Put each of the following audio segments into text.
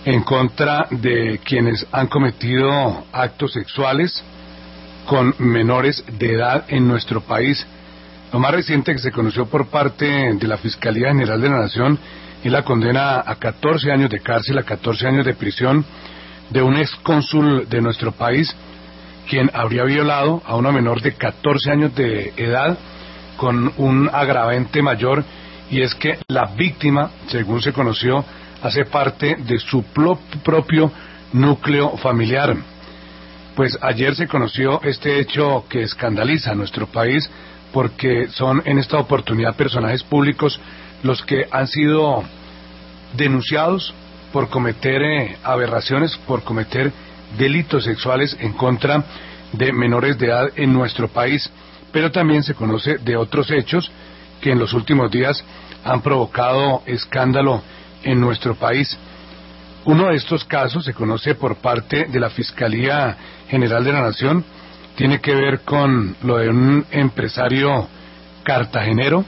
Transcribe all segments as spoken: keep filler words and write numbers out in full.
en contra de quienes han cometido actos sexuales con menores de edad en nuestro país. Lo más reciente que se conoció por parte de la Fiscalía General de la Nación es la condena a catorce años de cárcel, a catorce años de prisión de un excónsul de nuestro país, quien habría violado a una menor de catorce años de edad con un agravante mayor, y es que la víctima, según se conoció, hace parte de su propio núcleo familiar. Pues ayer se conoció este hecho que escandaliza a nuestro país, porque son en esta oportunidad personajes públicos los que han sido denunciados por cometer eh, aberraciones, por cometer delitos sexuales en contra de menores de edad en nuestro país. Pero también se conoce de otros hechos que en los últimos días han provocado escándalo en nuestro país. Uno de estos casos se conoce por parte de la Fiscalía General de la Nación, tiene que ver con lo de un empresario cartagenero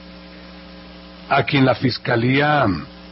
a quien la Fiscalía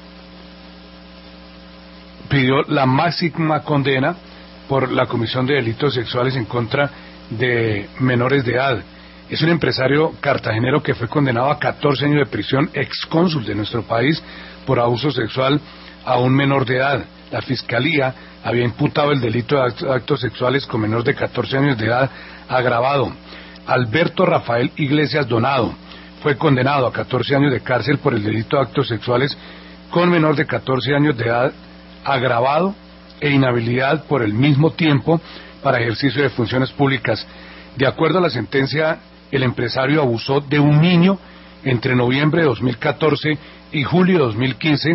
pidió la máxima condena por la comisión de delitos sexuales en contra de menores de edad. Es un empresario cartagenero que fue condenado a catorce años de prisión, excónsul de nuestro país, por abuso sexual a un menor de edad. La Fiscalía había imputado el delito de actos sexuales con menor de catorce años de edad agravado. Alberto Rafael Iglesias Donado fue condenado a catorce años de cárcel por el delito de actos sexuales con menor de catorce años de edad agravado e inhabilidad por el mismo tiempo para ejercicio de funciones públicas. De acuerdo a la sentencia, el empresario abusó de un niño entre noviembre de dos mil catorce y julio de dos mil quince,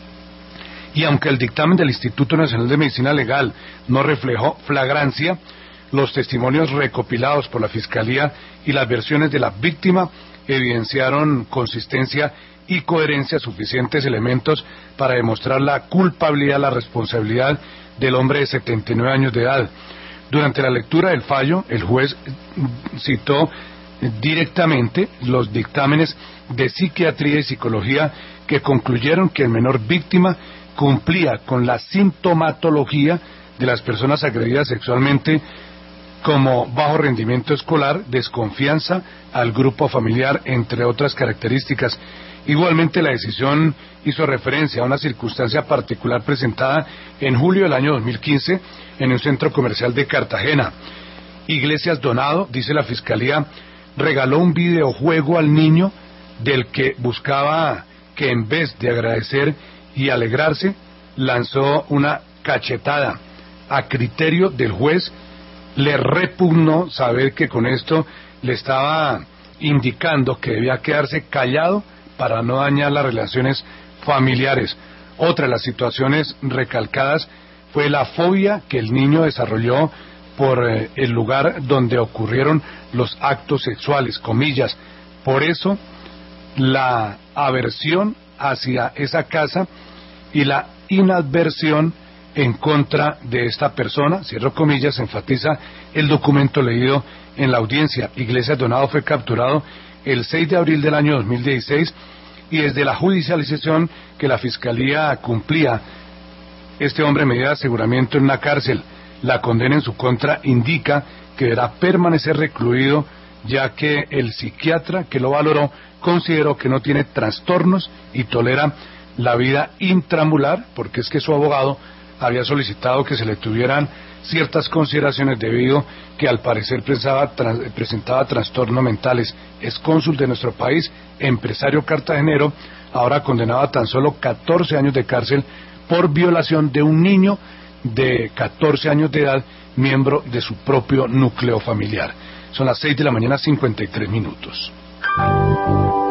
y aunque el dictamen del Instituto Nacional de Medicina Legal no reflejó flagrancia, los testimonios recopilados por la Fiscalía y las versiones de la víctima evidenciaron consistencia y coherencia, suficientes elementos para demostrar la culpabilidad, la responsabilidad del hombre de setenta y nueve años de edad. Durante la lectura del fallo, el juez citó directamente los dictámenes de psiquiatría y psicología que concluyeron que el menor víctima cumplía con la sintomatología de las personas agredidas sexualmente, como bajo rendimiento escolar, desconfianza al grupo familiar, entre otras características. Igualmente, la decisión hizo referencia a una circunstancia particular presentada en julio del año dos mil quince en un centro comercial de Cartagena. Iglesias Donado, dice la Fiscalía, regaló un videojuego al niño del que buscaba que, en vez de agradecer y alegrarse, lanzó una cachetada. A criterio del juez, le repugnó saber que con esto le estaba indicando que debía quedarse callado para no dañar las relaciones familiares. Otra de las situaciones recalcadas fue la fobia que el niño desarrolló por eh, el lugar donde ocurrieron los actos sexuales, comillas. Por eso, la aversión hacia esa casa y la inadversión en contra de esta persona, cierro comillas, enfatiza el documento leído en la audiencia. Iglesias Donado fue capturado el seis de abril del año dos mil dieciséis, y desde la judicialización que la Fiscalía cumplía, este hombre medía de aseguramiento en una cárcel. La condena en su contra indica que deberá permanecer recluido, ya que el psiquiatra que lo valoró consideró que no tiene trastornos y tolera la vida intramural, porque es que su abogado había solicitado que se le tuvieran ciertas consideraciones debido que al parecer presentaba, trans, presentaba trastornos mentales. Es cónsul de nuestro país, empresario cartagenero, ahora condenado a tan solo catorce años de cárcel por violación de un niño de catorce años de edad, miembro de su propio núcleo familiar. Son las seis de la mañana, cincuenta y tres minutos.